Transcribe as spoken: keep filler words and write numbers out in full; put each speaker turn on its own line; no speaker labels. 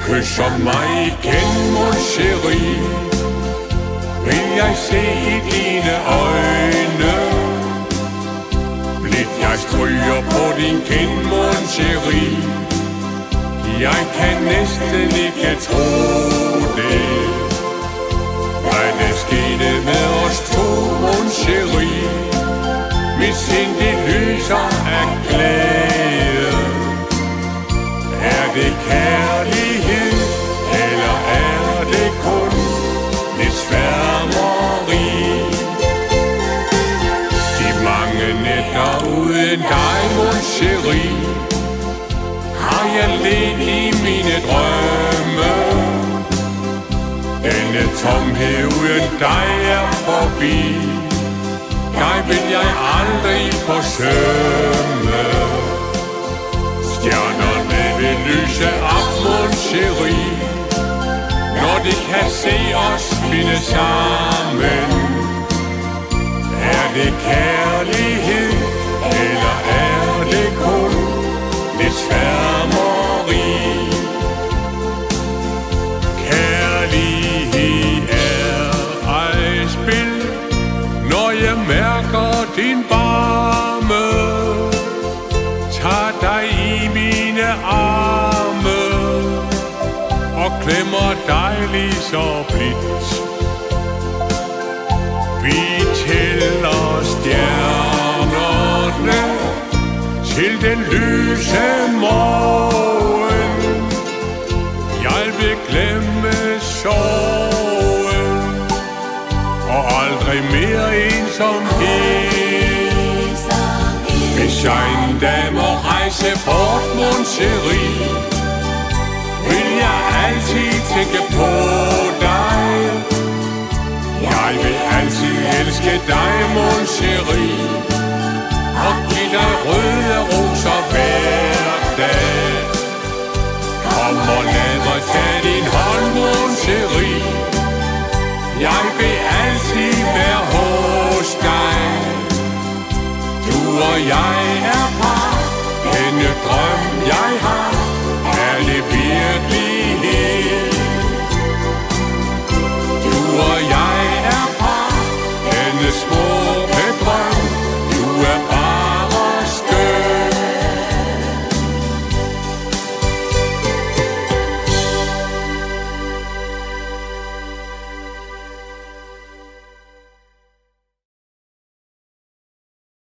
kysser mig igen, mon chérie, vil jeg se i dine øjne. Blidt jeg stryger på din kind, mon chérie, jeg kan næsten ikke tro det. Hvad der skete med os to, mon chérie, mit sind det lyser af glæde. Er det kærlighed, eller er det kun lidt sværmeri? De mange nætter uden dig, mon chérie, har jeg ledt i mine drømme. Denne tomhed uden dig er forbi, dig vil jeg aldrig forsømme. Stjernerne vil lyse op, mon chérie, når de kan se os finde sammen. Er det kærlighed, eller er det kun lidt sværmeri? Kærlighed er ej spil, når jeg mærker din varme, tager dig i mine arme og klemmer dig lige så blidt. Vi tæller stjernerne til den lyse morgen. Jeg vil glemme sorgen og aldrig mere ensomhed. Hvis jeg en dag må rejse bort, mon chérie, vil jeg altid tænke på dig. Jeg vil altid elske dig, mon chérie, og give dig røde roser hver dag. Kom og lad mig tage din hånd, mon chérie, jeg vil altid være hos dig. Du og jeg er par, denne drøm